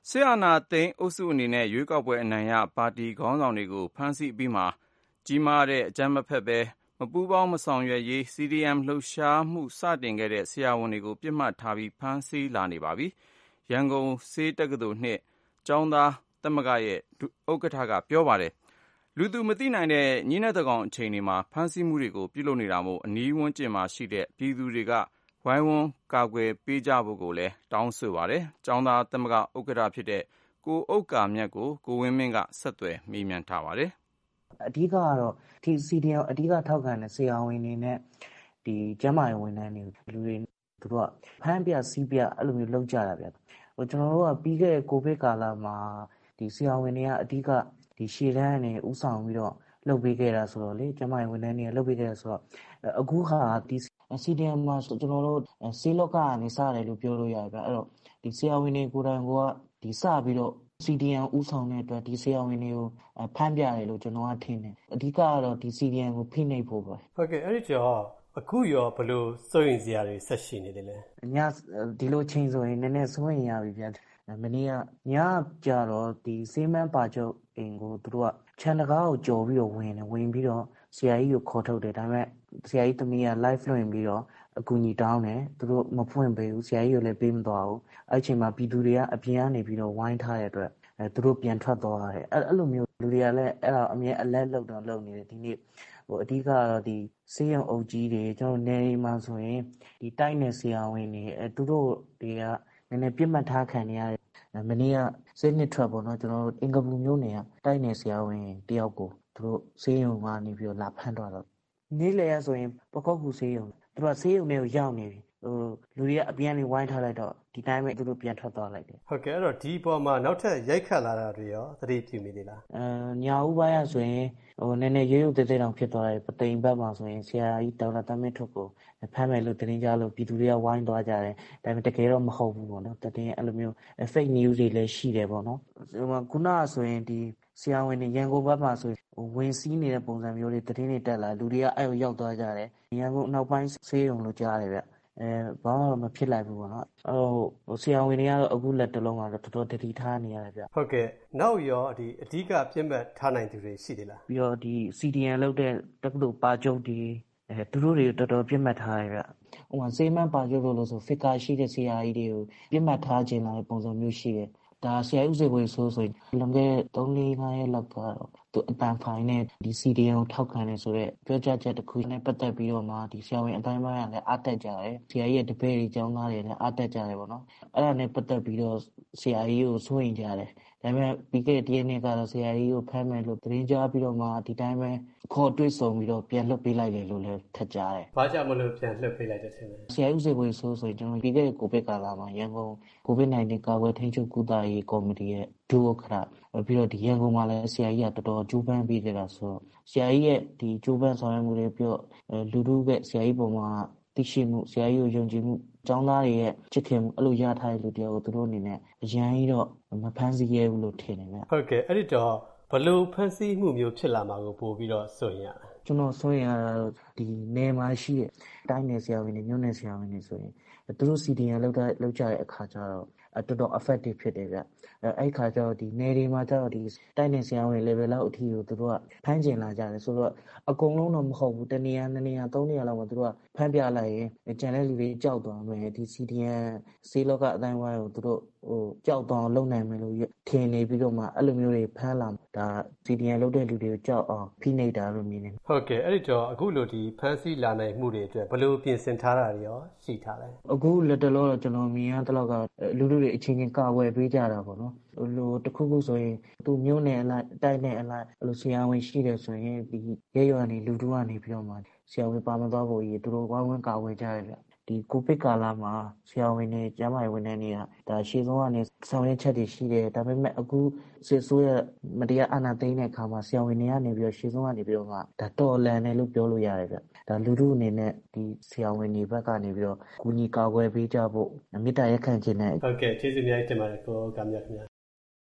စစ်အာဏာသိမ်းအုပ်စုအနေနဲ့ရွေးကောက်ပွဲအနိုင်ရပါတီခေါင်းဆောင်တွေကိုဖမ်းဆီးအပြီးမှာကြီးမားတဲ့အကြမ်းမဖက်ဘဲမပူးပေါင်းမဆောင်ရွက်ရေး CDM လှုပ်ရှားမှုစတင်ခဲ့တဲ့ဆရာဝန်တွေကိုပစ်မှတ်ထားပြီးဖမ်းဆီးလာနေပါပြီ။ရန်ကုန်ဆေးတက္ကသိုလ်2ကျောင်းသားသမဂ္ဂရဲ့ဥက္ကဋ္ဌကပြောပါတယ်။လူသူမသိနိုင်တဲ့ညဉ့်နက်သန်းခေါင်အချိန်တွေမှာဖမ်းဆီးမှုတွေကိုပြုလုပ်နေတာမို့အနီးဝန်းကျင်မှာရှိတဲ့ပြည်သူတွေကဝိုင်းဝန်းကာကွယ်ပေးကြဖို့လည်းတောင်းဆိုပါတယ်။ကျောင်းသားသမဂ္ဂဥက္ကဋ္ဌဖြစ်တဲ့ကိုဥက္ကာမြတ်ကိုကိုဝင်းမင်းကဆက်သွယ်မေးမြန်းထားပါတယ်။အဓိကကတော့ဒီ CDM အဓိကထောက်ခံတဲ့ဆရာဝန်တွေနဲ့ဒီကျန်းမာရေးဝန်ထမ်းတွေလူတွေသူတို့ကဖမ်းပြစီးပြအဲ့လိုမျိုးလုပ်ကြတာဗျ။ကျွန်တော်တို့ကပြီးခဲ့တဲ့ကိုဗစ်ကာလမှာဒီဆရာဝန်တွေကအဓိကဒီရှေ့တန်းနဲ့ဥဆောင်ပြီးတော့လုပ်ပေးခဲ့တာဆိုတော့လေကျန်းမာရေးဝန်ထမ်းတွေကလုပ်ပေးခဲ့တာဆိုတော့အခုဟာဒီCDM မှာကျွန်တော်တို့ဆေးလောကကနေစတယ်လို့ပြောလို့ရတယ်ဗျအဲ့တော့ဒီဆရာဝန်တွေကိုယ်တိုင်ကဒီစပြီးတော့ CDM ဥဆောင်တဲ့အတွက်ဒီဆရာဝန်တွေကိုဖမ်းပြတယ်လို့ကျွန်တော်ကထင်တယ်အဓိကကတော့ဒီ CDM ကိုဖိနှိပ်ဖို့ပဲဟုတ်ကဲ့အဲ့ဒီတော့အခုရောဘယ်လိုစိုးရိမ်စရာတွေဆက်ရှိနေတယ်လဲညဒီလိုချိန်ဆိုရင်နည်းနည်းစိုးရိမ်ရပြီဗျမနေ့ကညကြတော့ဒီစေးမန်းပါချုပ်အိမ်ကိုသူတို့ကခြံတကားကိုကြော်ပြီးတော့ဝင်ပြီးတော့ဆရာကြီးကိုခေါ်ထုတ်တယ်ဒါပေမဲ့ဆရာကြီးသမီးက live လွှင့်ပြီးတော့အကူကြီးတောင်းတယ်သူတို့မဖွင့်ပေးဘူးဆရာကြီးကိုလည်းပေးမသွားဘူးအဲ့ချိန်မှာပြည်သူတွေကအပြင်ကနေပြီးတော့ဝိုင်းထားတဲ့အတွက်သူတို့ပြန်ထွက်သွားတယ်အဲ့လိုမျိုးလူတွေကလည်းအဲ့ဒါအမြဲ alert လုပ်နေတယ်ဒီနေ့အဓိကကတော့ဒီဆေးရုံအုပ်ကြီးတွေကျွန်တော်နေအိမ်မှာဆိုရင်ဒီတိုက်နယ်ဆရာဝန်တွေသူတို့တွေကနည်းနည်းပြစ်မှတ်ထားခံနေရတယ်မနေ့ကစိတ်နှစ်ထွက်ပေါ့နော်ကျွန်တော်တို့အင်္ဂပူမျိုးနယ်ကတိုက်နယ်ဆရာဝန်တယောက်ကိုသူတို့ဆေးရုံကနေပြီးတော့လာဖမ်းသွားတော့နေ့လည်ရဆိုရင်ပကောက်ကူဆေးရုံသူတို့ဆေးရုံတွေကိုရောက်နေပြီလူတွေကအပြန်နေဝိုင်းထားလိုက်တော့ဒီတိုင်းပဲသူတို့ပြန်ထွက်သွားလိုက်တယ်ဟုတ်ကဲ့အဲ့တော့ဒီပေါ်မှာနောက်ထပ်ရိုက်ခတ်လာတာတွေရောသတိပြုမိသေးလားညာဦးပိုင်းရဆိုရင်နည်းနည်းရုပ်သေးတောင်ဖြစ်သွားတယ်ပသိမ်ဘက်မှာဆိုရင်ဆရာကြီးဒေါက်တာတမင်းထွတ်ကိုဖမ်းမယ်လို့တင်ကြလို့ပြည်သူတွေကဝိုင်းသွားကြတယ်ဒါပေမဲ့တကယ်တော့မဟုတ်ဘူးပေါ့နော်တင်အဲ့လိုမျိုး fake news တွေလည်းရှိတယ်ပေါ့နော်ခုနကဆိုရင်ဒီဆရာဝန်တွေရန်ကုန်ဘက်မှာဆိုဝင်စီးနေတဲ့ပုံစံမျိုးတွေတင်တွေတက်လာလူတွေကအဲ့ကိုရောက်သွားကြတယ်ရန်ကုန်နောက်ပိုင်းဆေးရုံလို့ကြားတယ်ဗျဘာမှမဖြစ်လိုက်ဘူးပေါ့နော်ဆရာဝန်တွေကတော့အခုလက်တလုံးကတော့တော်တော်တတိထားနေရတယ်ဗျဟုတ်ကဲ့နောက်ရောဒီအဓိကပြစ်မှတ်ထားနိုင်သူတွေရှိသေးလားပြီးတော့ဒီ CDM လုပ်တဲ့တက္ကသိုလ်ပါချုပ်တွေသူတို့တွေတော်တော်ပြစ်မှတ်ထားရဗျဥပမာစေးမန်းပါချုပ်လို့ဆို figure ရှိတဲ့ဆရာကြီးတွေကိုပြစ်မှတ်ထားခြင်းလာတဲ့ပုံစံမျိုးရှိတယ်ဒါဆရာဦးစေဝေဆိုရင်လွန်ခဲ့တဲ့3-4 ရက်လောက်ကတော့သူအတန်ဖိုင်နဲ့ဒီ CDM ကိုထောက်ခံနေဆိုတော့ပြောကြားချက်တစ်ခုနဲ့ပတ်သက်ပြီးတော့မှဒီဆရာဝန်အတိုင်းပိုင်းကလည်းအားတက်ကြတယ်ဆရာကြီးရဲ့တပည့်တွေကျောင်းသားတွေလည်းအားတက်ကြတယ်ပေါ့နော်အဲ့ဒါနဲ့ပတ်သက်ပြီးတော့ဆရာကြီးကိုစိုးရင်ကြတယ်ဒါပေမဲ့ပြီးခဲ့တဲ့နေ့ကတော့ဆရာကြီးကိုဖမ်းမယ်လို့သတင်းကြားပြီးတော့မှဒီတိုင်းပဲခေါ်တွေ့ဆုံပြီးတော့ပြန်လွှတ်ပေးလိုက်တယ်လို့လည်းထပ်ကြားတယ်။ဘာကြောင့်မလို့ပြန်လွှတ်ပေးလိုက်တယ်ထင်လဲ။ဆရာဦးစေဝေဆိုရင်ကျွန်တော်ပြီးခဲ့တဲ့ကိုဗစ်ကာလမှာရန်ကုန်ကိုဗစ် -19 ကာကွယ်ထိန်းချုပ်ကုသရေးကော်မတီရဲ့ဒုဥက္ကဋ္ဌပြီးတော့ဒီရန်ကုန်မှာလည်းဆရာကြီးကတော်တော်ကြိုးပမ်းပြီးခဲ့တာဆိုတော့ဆရာကြီးရဲ့ဒီကြိုးပမ်းဆောင်ရွက်မှုတွေပြီးတော့လူထုကဆရာကြီးပုံမှာသိရှိမှုဆရာကြီးကိုယုံကြည်မှုကျောင်းသားတွေရဲ့ချစ်ခင်မှုအဲ့လိုရထားတဲ့လူတယောက်ကိုသူတို့အနေနဲ့အရန်ကြီးတော့မဖမ်းဆီးရဘူးလို့ထင်တယ်ဗျဟုတ်ကဲ့အဲ့ဒီတော့ဘလို့ဖမ်းဆီးမှုမျိုးဖြစ်လာမှာကိုပို့ပြီးတော့စိုးရင်ရတယ်ကျွန်တော်စိုးရင်ရတာဒီနယ်မှာရှိတဲ့တိုင်းနယ်ဆရာဝန်တွေမြို့နယ်ဆရာဝန်တွေဆိုရင်သူတို့ CDM လောက်ကြတဲ့အခါကျတော့တော်တော် effective ဖြစ်တယ်ဗျအဲ့ခါကျတော့ဒီနယ်တွေမှာကျတော့ဒီတိုင်းနယ်ဆရာဝန် level လောက်အထိကိုသူတို့ကဖမ်းကျင်လာကြတယ်ဆိုတော့အကုန်လုံးတော့မဟုတ်ဘူးတနေရာ2နေရာ3နေရာလောက်မှာသူတို့ကဖမ်းပြလိုက်ရင်ကျန်တဲ့လူတွေကြောက်သွားမယ်ဒီ CDM ဆေးလောကအတိုင်းဝိုင်းကိုသူတို့ကြောက်သွားလုံနိုင်မယ်လို့ထင်နေပြီးတော့မှအဲ့လိုမျိုးတွေဖမ်းလာဒါ CDM လုပ်တဲ့လူတွေကိုကြောက်အောင်ဖိနှိပ်တာလို့မြင်နေဟုတ်ကဲ့အဲ့ဒီတော့အခုလိုဒီဖမ်းဆီးလာနိုင်မှုတွေအတွက်ဘယ်လိုပြင်ဆင်ထားတာတွေရောရှိထားလဲအခုလက်တလောတော့ကျွန်တော်မြင်ရတဲ့လောက်ကလူတွေအချင်းချင်းကာဝယ်ပေးကြတာပေါ့နော်လိုတစ်ခုခုဆိုရင်သူမျိုးနယ်အလိုက်တိုက်နယ်အလိုက်အဲ့လိုဆရာဝန်ရှိတယ်ဆိုရင်ဒီရဲရွာနေလူတို့ကနေပြီးတော့မှဆရာဝန်ပါမသွားဖို့ကြီးသူတို့ဝိုင်းဝန်းကာဝယ်ကြရတယ်ဗျဒီကိုဗစ်ကာလမှာဆရာဝန်တွေကျန်းမာရေးဝန်ထမ်းတွေကဒါရှေ့ဆုံးကနေဆောင်ရွက်ချက်တွေရှိတယ်ဒါပေမဲ့အခုစစ်ဆိုးရမတရားအာဏာသိမ်းတဲ့အခါမှာဆရာဝန်တွေကနေပြီးတော့ရှေ့ဆုံးကနေပြီးတော့မှဒါတော်လန်တယ်လို့ပြောလို့ရတယ်ဗျဒါလူထုအနေနဲ့ဒီဆရာဝန်တွေဘက်ကနေပြီးတော့ကူညီကာကွယ်ပေးကြဖို့မေတ္တာရက်ခံခြင်းနဲ့ဟုတ်ကဲ့ကျေးဇူးများတင်ပါတယ်ကိုကမြတ်ခင်ဗျာ